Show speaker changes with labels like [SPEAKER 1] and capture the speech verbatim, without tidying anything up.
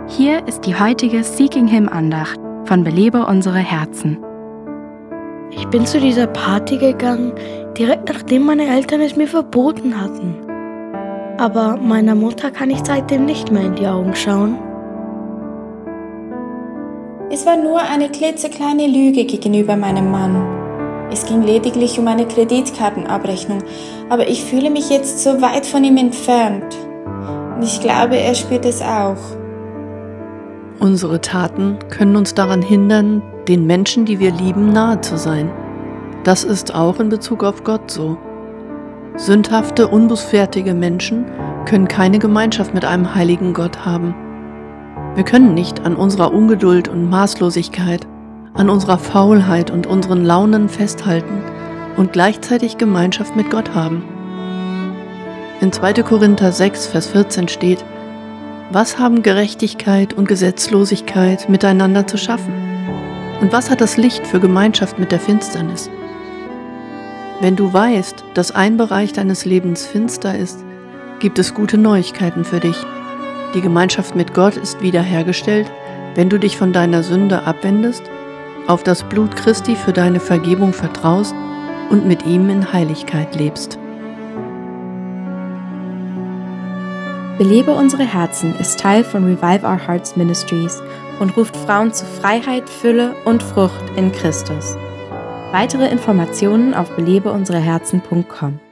[SPEAKER 1] Hier ist die heutige Seeking Him Andacht von Belebe unsere Herzen.
[SPEAKER 2] Ich bin zu dieser Party gegangen, direkt nachdem meine Eltern es mir verboten hatten. Aber meiner Mutter kann ich seitdem nicht mehr in die Augen schauen.
[SPEAKER 3] Es war nur eine klitzekleine Lüge gegenüber meinem Mann. Es ging lediglich um eine Kreditkartenabrechnung, aber ich fühle mich jetzt so weit von ihm entfernt. Und ich glaube, er spürt es auch.
[SPEAKER 4] Unsere Taten können uns daran hindern, den Menschen, die wir lieben, nahe zu sein. Das ist auch in Bezug auf Gott so. Sündhafte, unbußfertige Menschen können keine Gemeinschaft mit einem heiligen Gott haben. Wir können nicht an unserer Ungeduld und Maßlosigkeit, an unserer Faulheit und unseren Launen festhalten und gleichzeitig Gemeinschaft mit Gott haben. In zweiter Korinther sechs, Vers vierzehn steht: Was haben Gerechtigkeit und Gesetzlosigkeit miteinander zu schaffen? Und was hat das Licht für Gemeinschaft mit der Finsternis? Wenn du weißt, dass ein Bereich deines Lebens finster ist, gibt es gute Neuigkeiten für dich. Die Gemeinschaft mit Gott ist wiederhergestellt, wenn du dich von deiner Sünde abwendest, auf das Blut Christi für deine Vergebung vertraust und mit ihm in Heiligkeit lebst.
[SPEAKER 1] Belebe unsere Herzen ist Teil von Revive Our Hearts Ministries und ruft Frauen zu Freiheit, Fülle und Frucht in Christus. Weitere Informationen auf belebe unsere herzen punkt com.